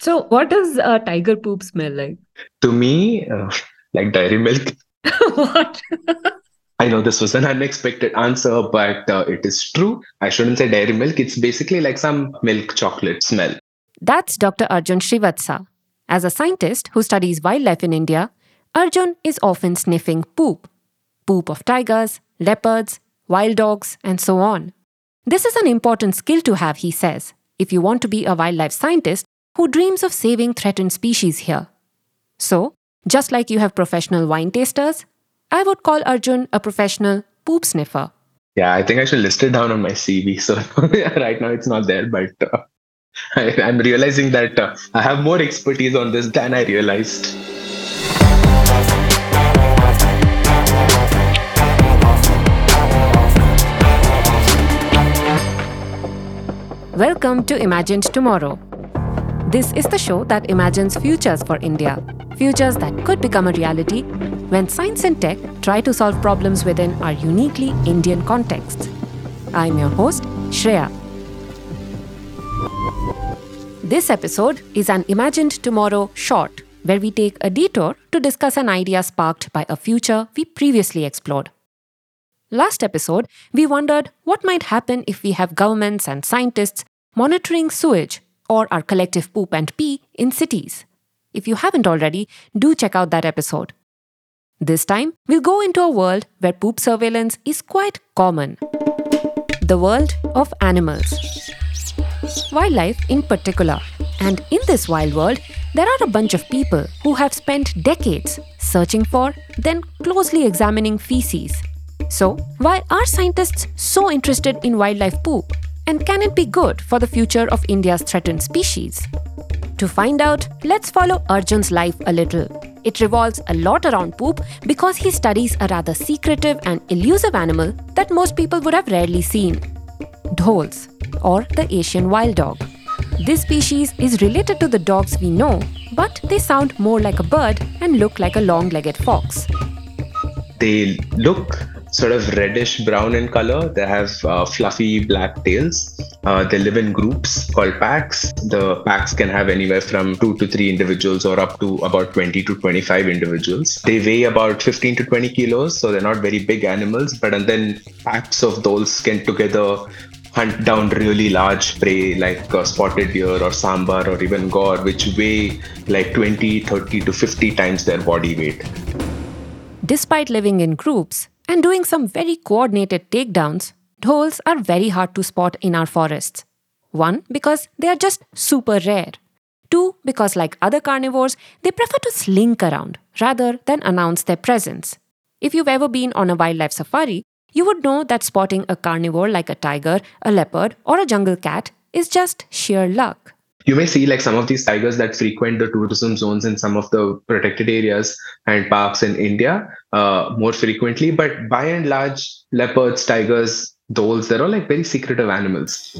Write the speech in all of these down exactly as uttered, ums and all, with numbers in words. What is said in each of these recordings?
So, what does uh, tiger poop smell like? To me, uh, like dairy milk. What? I know this was an unexpected answer, but uh, it is true. I shouldn't say dairy milk. It's basically like some milk chocolate smell. That's Doctor Arjun Srivatsa. As a scientist who studies wildlife in India, Arjun is often sniffing poop. Poop of tigers, leopards, wild dogs, and so on. This is an important skill to have, he says, if you want to be a wildlife scientist who dreams of saving threatened species here. So, just like you have professional wine tasters, I would call Arjun a professional poop sniffer. Yeah, I think I should list it down on my C V. So right now it's not there, but uh, I, I'm realizing that uh, I have more expertise on this than I realized. Welcome to Imagined Tomorrow. This is the show that imagines futures for India, futures that could become a reality when science and tech try to solve problems within our uniquely Indian context. I'm your host, Shreya. This episode is an Imagined Tomorrow short, where we take a detour to discuss an idea sparked by a future we previously explored. Last episode, we wondered what might happen if we have governments and scientists monitoring sewage or our collective poop and pee in cities. If you haven't already, do check out that episode. This time, we'll go into a world where poop surveillance is quite common. The world of animals. Wildlife in particular. And in this wild world, there are a bunch of people who have spent decades searching for, then closely examining feces. So, why are scientists so interested in wildlife poop? And can it be good for the future of India's threatened species? To find out, let's follow Arjun's life a little. It revolves a lot around poop because he studies a rather secretive and elusive animal that most people would have rarely seen. Dholes, or the Asian wild dog. This species is related to the dogs we know, but they sound more like a bird and look like a long-legged fox. They look sort of reddish brown in color. They have uh, fluffy black tails. Uh, they live in groups called packs. The packs can have anywhere from two to three individuals or up to about twenty to twenty-five individuals. They weigh about fifteen to twenty kilos, so they're not very big animals, but and then packs of those can together hunt down really large prey like uh, spotted deer or sambar or even gaur, which weigh like twenty, thirty to fifty times their body weight. Despite living in groups and doing some very coordinated takedowns, dholes are very hard to spot in our forests. One, because they are just super rare. Two, because like other carnivores, they prefer to slink around rather than announce their presence. If you've ever been on a wildlife safari, you would know that spotting a carnivore like a tiger, a leopard, or a jungle cat is just sheer luck. You may see like some of these tigers that frequent the tourism zones in some of the protected areas and parks in India uh, more frequently, but by and large, leopards, tigers, dholes, they're all like very secretive animals.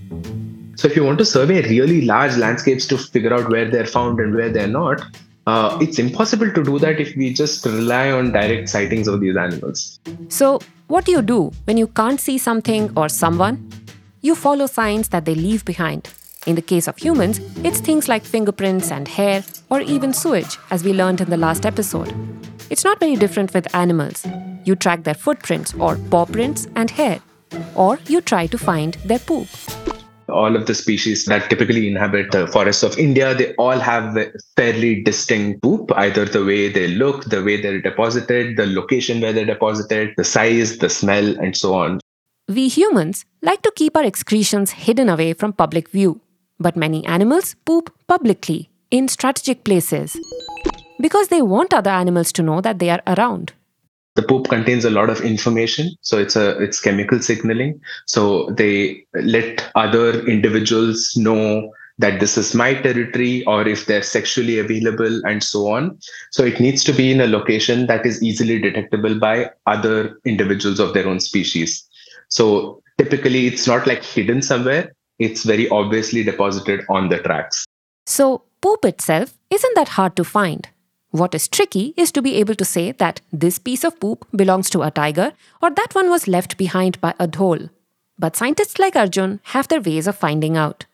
So if you want to survey really large landscapes to figure out where they're found and where they're not, uh, it's impossible to do that if we just rely on direct sightings of these animals. So, what do you do when you can't see something or someone? You follow signs that they leave behind. In the case of humans, it's things like fingerprints and hair, or even sewage, as we learned in the last episode. It's not very different with animals. You track their footprints or paw prints and hair, or you try to find their poop. All of the species that typically inhabit the forests of India, they all have a fairly distinct poop, either the way they look, the way they're deposited, the location where they're deposited, the size, the smell, and so on. We humans like to keep our excretions hidden away from public view. But many animals poop publicly, in strategic places, because they want other animals to know that they are around. The poop contains a lot of information, so it's a it's chemical signaling. So they let other individuals know that this is my territory, or if they're sexually available, and so on. So it needs to be in a location that is easily detectable by other individuals of their own species. So typically, it's not like hidden somewhere. It's very obviously deposited on the tracks. So, poop itself isn't that hard to find. What is tricky is to be able to say that this piece of poop belongs to a tiger or that one was left behind by a dhole. But scientists like Arjun have their ways of finding out.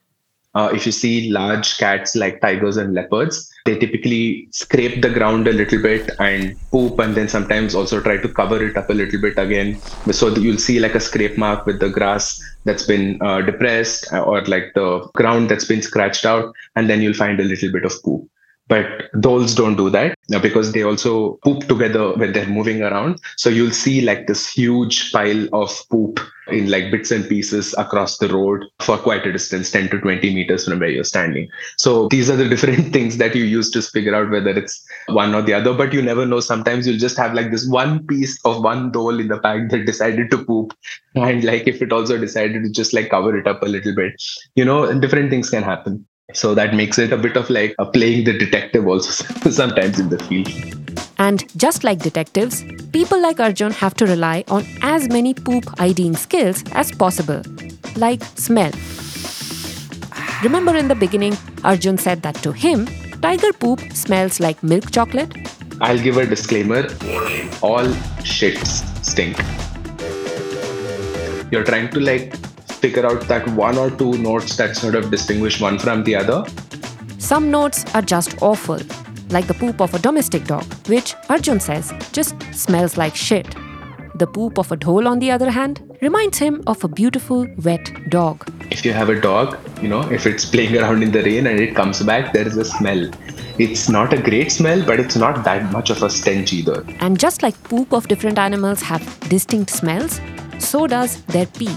Uh, if you see large cats like tigers and leopards, they typically scrape the ground a little bit and poop, and then sometimes also try to cover it up a little bit again. So that you'll see like a scrape mark with the grass that's been uh, depressed, uh, or like the ground that's been scratched out, and then you'll find a little bit of poop. But dholes don't do that uh, because they also poop together when they're moving around. So you'll see like this huge pile of poop in like bits and pieces across the road for quite a distance, ten to twenty meters from where you're standing. So these are the different things that you use to figure out whether it's one or the other, but you never know. Sometimes you'll just have like this one piece of one dhole in the pack that decided to poop. And like if it also decided to just like cover it up a little bit, you know, different things can happen. So that makes it a bit of like a playing the detective also sometimes in the field. And just like detectives, people like Arjun have to rely on as many poop IDing skills as possible, like smell. Remember in the beginning, Arjun said that to him, tiger poop smells like milk chocolate? I'll give a disclaimer. All shits stink. You're trying to like figure out that one or two notes that sort of distinguish one from the other. Some notes are just awful, like the poop of a domestic dog, which Arjun says just smells like shit. The poop of a dhole, on the other hand, reminds him of a beautiful, wet dog. If you have a dog, you know, if it's playing around in the rain and it comes back, there is a smell. It's not a great smell, but it's not that much of a stench either. And just like poop of different animals have distinct smells, so does their pee.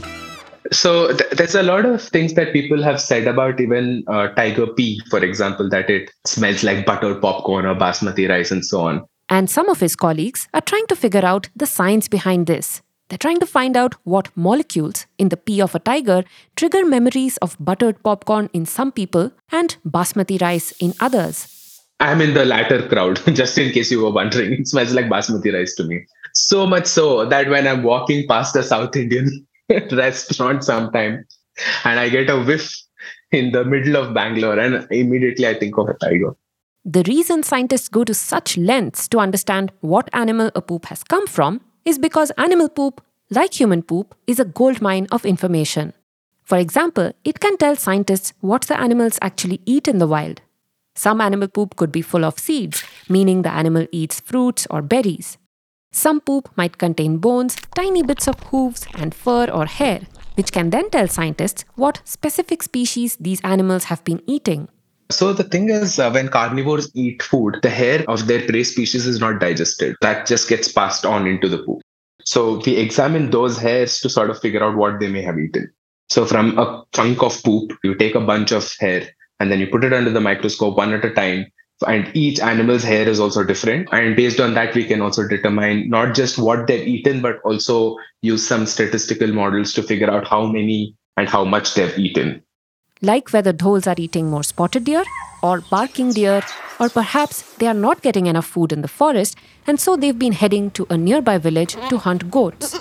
So th- there's a lot of things that people have said about even uh, tiger pee, for example, that it smells like buttered popcorn or basmati rice and so on. And some of his colleagues are trying to figure out the science behind this. They're trying to find out what molecules in the pee of a tiger trigger memories of buttered popcorn in some people and basmati rice in others. I'm in the latter crowd, just in case you were wondering. It smells like basmati rice to me. So much so that when I'm walking past a South Indian restaurant sometime and I get a whiff in the middle of Bangalore and immediately I think of a tiger. The reason scientists go to such lengths to understand what animal a poop has come from is because animal poop, like human poop, is a goldmine of information. For example, it can tell scientists what the animals actually eat in the wild. Some animal poop could be full of seeds, meaning the animal eats fruits or berries. Some poop might contain bones, tiny bits of hooves and fur or hair, which can then tell scientists what specific species these animals have been eating. So the thing is, uh, when carnivores eat food, the hair of their prey species is not digested. That just gets passed on into the poop. So we examine those hairs to sort of figure out what they may have eaten. So from a chunk of poop, you take a bunch of hair and then you put it under the microscope one at a time. And each animal's hair is also different. And based on that, we can also determine not just what they've eaten, but also use some statistical models to figure out how many and how much they've eaten. Like whether dholes are eating more spotted deer or barking deer, or perhaps they are not getting enough food in the forest and so they've been heading to a nearby village to hunt goats.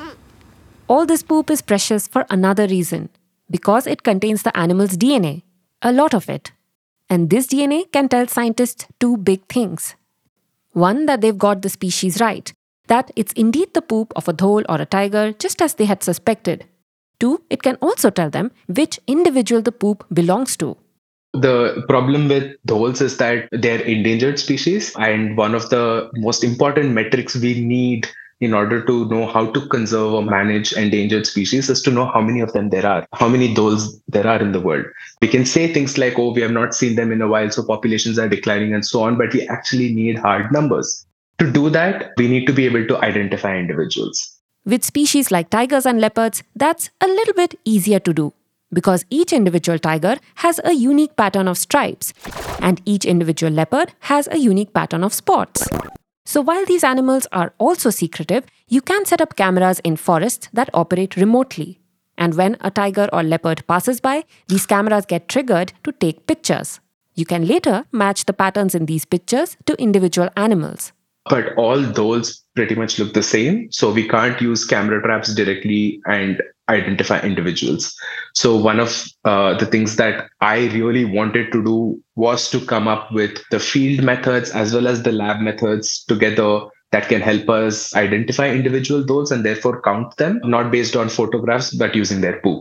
All this poop is precious for another reason, because it contains the animal's D N A, a lot of it. And this D N A can tell scientists two big things. One, that they've got the species right, that it's indeed the poop of a dhole or a tiger, just as they had suspected. Two, it can also tell them which individual the poop belongs to. The problem with dholes is that they're endangered species, and one of the most important metrics we need in order to know how to conserve or manage endangered species is to know how many of them there are, how many dholes there are in the world. We can say things like, oh, we have not seen them in a while, so populations are declining and so on, but we actually need hard numbers. To do that, we need to be able to identify individuals. With species like tigers and leopards, that's a little bit easier to do, because each individual tiger has a unique pattern of stripes, and each individual leopard has a unique pattern of spots. So while these animals are also secretive, you can set up cameras in forests that operate remotely. And when a tiger or leopard passes by, these cameras get triggered to take pictures. You can later match the patterns in these pictures to individual animals. But all dholes pretty much look the same, so we can't use camera traps directly and identify individuals. So one of uh, the things that I really wanted to do was to come up with the field methods as well as the lab methods together that can help us identify individual dholes and therefore count them, not based on photographs, but using their poop.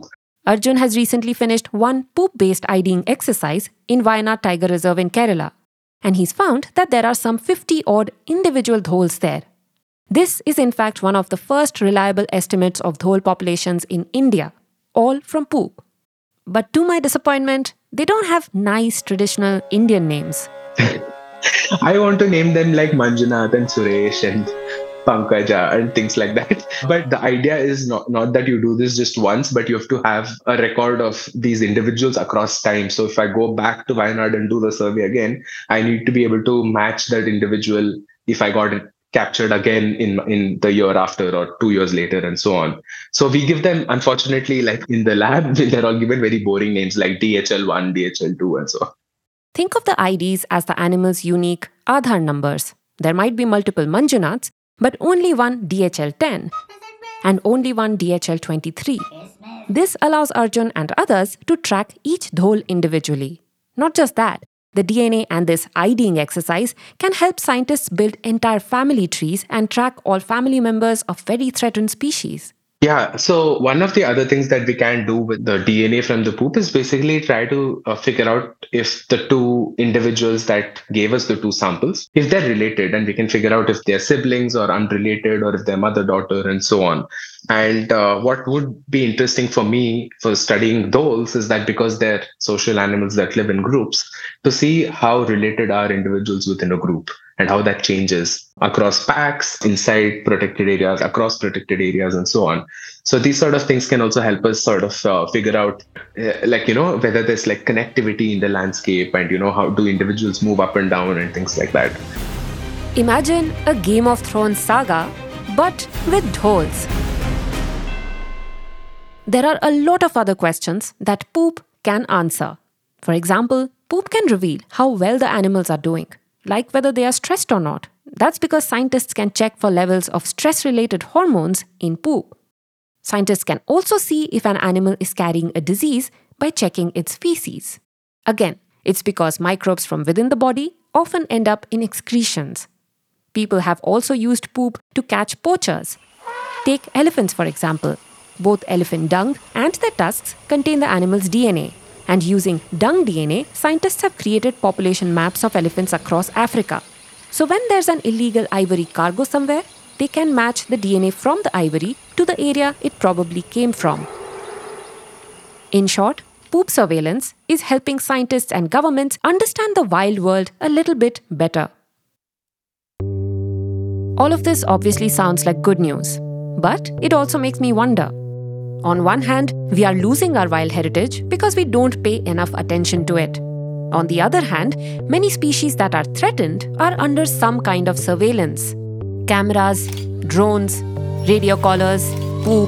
Arjun has recently finished one poop-based IDing exercise in Wayanad Tiger Reserve in Kerala, and he's found that there are some fifty-odd individual dholes there. This is in fact one of the first reliable estimates of dhole populations in India, all from poop. But to my disappointment, they don't have nice traditional Indian names. I want to name them like Manjunath and Suresh and Pankaja and things like that. But the idea is not, not that you do this just once, but you have to have a record of these individuals across time. So if I go back to Wayanad and do the survey again, I need to be able to match that individual if I got it captured again in in the year after or two years later and so on. So we give them, unfortunately, like in the lab, they're all given very boring names like D H L one, D H L two and so on. Think of the I Ds as the animal's unique Aadhaar numbers. There might be multiple Manjunaths, but only one D H L ten and only one D H L twenty-three. This allows Arjun and others to track each dhole individually. Not just that, the D N A and this IDing exercise can help scientists build entire family trees and track all family members of very threatened species. Yeah, so one of the other things that we can do with the D N A from the poop is basically try to uh, figure out if the two individuals that gave us the two samples, if they're related, and we can figure out if they're siblings or unrelated or if they're mother, daughter, and so on. And uh, what would be interesting for me for studying dholes is that because they're social animals that live in groups, to see how related are individuals within a group and how that changes across packs, inside protected areas, across protected areas, and so on. So these sort of things can also help us sort of uh, figure out, uh, like, you know, whether there's like connectivity in the landscape and, you know, how do individuals move up and down and things like that. Imagine a Game of Thrones saga, but with dholes. There are a lot of other questions that poop can answer. For example, poop can reveal how well the animals are doing, like whether they are stressed or not. That's because scientists can check for levels of stress-related hormones in poop. Scientists can also see if an animal is carrying a disease by checking its feces. Again, it's because microbes from within the body often end up in excretions. People have also used poop to catch poachers. Take elephants, for example. Both elephant dung and their tusks contain the animal's D N A. And using dung D N A, scientists have created population maps of elephants across Africa. So when there's an illegal ivory cargo somewhere, they can match the D N A from the ivory to the area it probably came from. In short, poop surveillance is helping scientists and governments understand the wild world a little bit better. All of this obviously sounds like good news, but it also makes me wonder. On one hand, we are losing our wild heritage because we don't pay enough attention to it. On the other hand, many species that are threatened are under some kind of surveillance. Cameras, drones, radio collars, poop.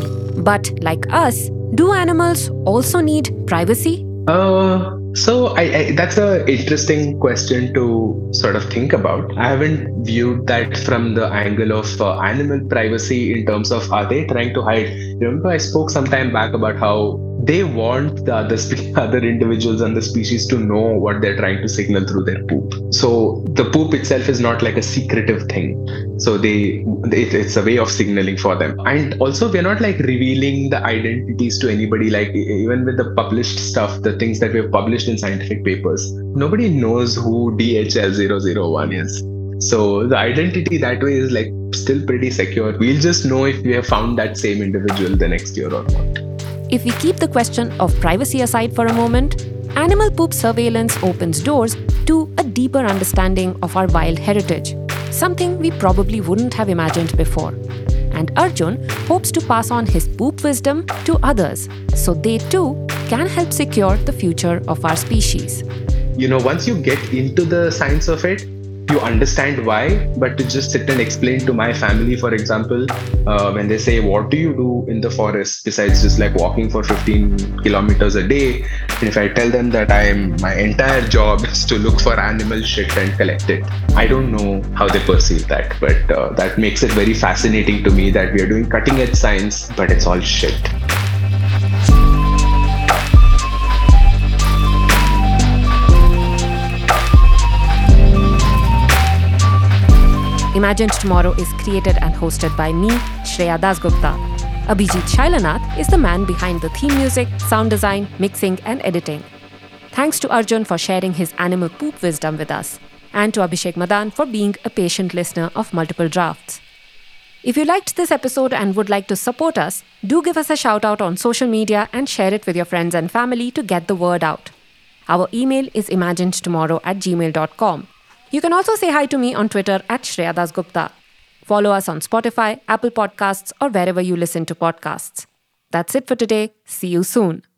But like us, do animals also need privacy? Uh, so I, I that's an interesting question to sort of think about. I haven't viewed that from the angle of uh, animal privacy in terms of are they trying to hide. Remember, I spoke some time back about how they want the other spe- other individuals and the species to know what they're trying to signal through their poop. So the poop itself is not like a secretive thing. So they, it, it's a way of signaling for them. And also, we're not like revealing the identities to anybody. Like even with the published stuff, the things that we've published in scientific papers, nobody knows who D H L zero zero one is. So the identity that way is like still pretty secure. We'll just know if we have found that same individual the next year or not. If we keep the question of privacy aside for a moment, animal poop surveillance opens doors to a deeper understanding of our wild heritage, something we probably wouldn't have imagined before. And Arjun hopes to pass on his poop wisdom to others, so they too can help secure the future of our species. You know, once you get into the science of it, you understand why, but to just sit and explain to my family, for example, uh, when they say, what do you do in the forest besides just like walking for fifteen kilometers a day? And if I tell them that I'm my entire job is to look for animal shit and collect it, I don't know how they perceive that, but uh, that makes it very fascinating to me that we are doing cutting edge science, but it's all shit. Imagined Tomorrow is created and hosted by me, Shreya Dasgupta. Abhijit Shailanath is the man behind the theme music, sound design, mixing, and editing. Thanks to Arjun for sharing his animal poop wisdom with us, and to Abhishek Madan for being a patient listener of multiple drafts. If you liked this episode and would like to support us, do give us a shout out on social media and share it with your friends and family to get the word out. Our email is imaginedtomorrow at gmail dot com. You can also say hi to me on Twitter at Shreya Dasgupta. Follow us on Spotify, Apple Podcasts, or wherever you listen to podcasts. That's it for today. See you soon.